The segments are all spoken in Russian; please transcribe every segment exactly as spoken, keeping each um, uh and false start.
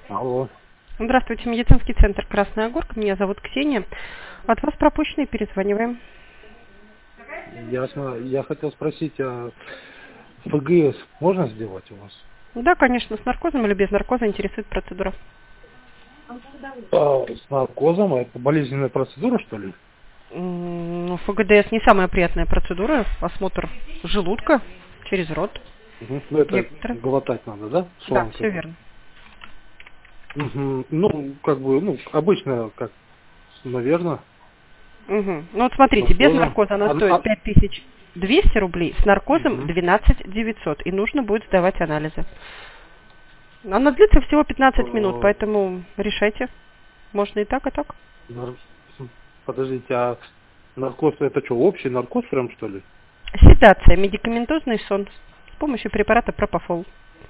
Алло. Здравствуйте, медицинский центр «Красная Горка». Меня зовут Ксения. От вас пропущенные перезваниваем. Ясно. Я хотел спросить, а ФГС можно сделать у вас? Да, конечно, с наркозом или без наркоза интересует процедура. А, с наркозом? А это болезненная процедура, что ли? М, Ну, ФГДС не самая приятная процедура. Осмотр желудка через рот. Угу. Ну, это Гектора. глотать надо, да? Да, Шланг все этот. верно. Угу. Ну, как бы, ну, обычно, как, наверное, Угу. Ну вот смотрите, без наркозом. наркоза она А, стоит а- пять тысяч двести рублей, с наркозом Мгм. двенадцать тысяч девятьсот. И нужно будет сдавать анализы. Она длится всего пятнадцать минут, э, поэтому решайте. Можно и так, и так. нар- Подождите, а наркоз это что, общий наркоз прям, что ли? Седация, медикаментозный сон с помощью препарата пропофол.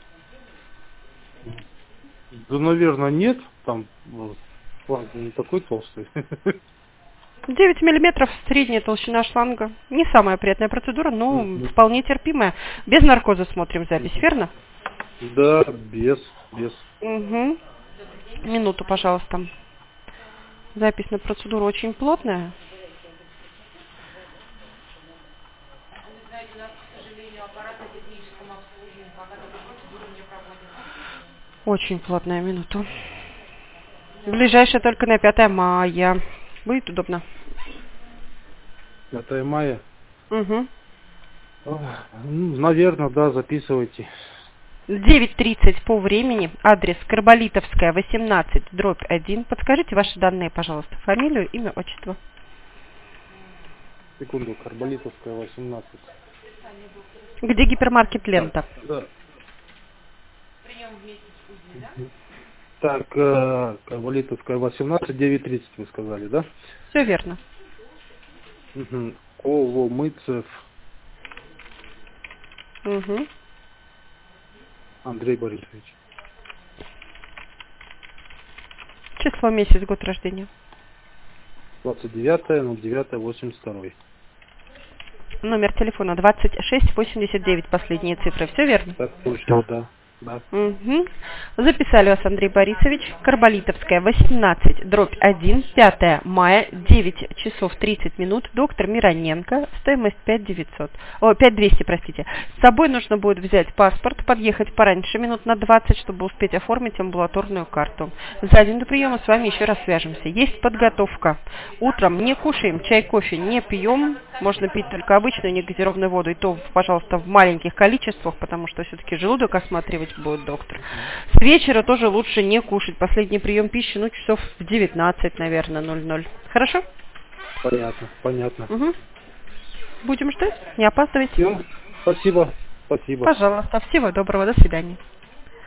Да, наверное, нет. Там вот, шланг не такой толстый. девять миллиметров средняя толщина шланга. Не самая приятная процедура, но Мгм. вполне терпимая. Без наркоза смотрим запись, верно? Да, без, без. Угу. Минуту, пожалуйста. Запись на процедуру очень плотная. Очень плотная минуту. Ближайшая только на пятое мая. Будет удобно. пятое мая. Угу. Наверное, да, записывайте. девять тридцать по времени. Адрес Карболитовская, восемнадцать, дробь один. Подскажите ваши данные, пожалуйста. Фамилию, имя, отчество. Секунду, Карболитовская, восемнадцать. Где гипермаркет Так, «Лента»? да. Так, э, Карболитовская, восемнадцать, девять тридцать вы сказали, да? Все верно. Угу. Коломыцев Угу. Андрей Борисович. Число, месяц, год рождения. двадцать девятое ноль девятое восемьдесят два. Номер телефона двадцать шесть восемьдесят девять, последние цифры. Все верно? Так точно, да. Да. Угу. Записали вас, Андрей Борисович. Карболитовская, восемнадцать, дробь один, пятое мая, девять часов тридцать минут. Доктор Мироненко. Стоимость пять девятьсот. О, пять двести, простите. С собой нужно будет взять паспорт, подъехать пораньше, минут на двадцать, чтобы успеть оформить амбулаторную карту. За день до приема с вами еще раз свяжемся. Есть подготовка. Утром не кушаем, чай, кофе не пьем. Можно пить только обычную негазированную воду. И то, пожалуйста, в маленьких количествах, потому что все-таки желудок осматривать будет доктор. С вечера тоже лучше не кушать. Последний прием пищи, ну, часов в девятнадцать, наверное, ноль ноль. Хорошо? Понятно, понятно. Угу. Будем ждать. Не опаздывайте. Все, спасибо, спасибо. Пожалуйста. Всего доброго. До свидания.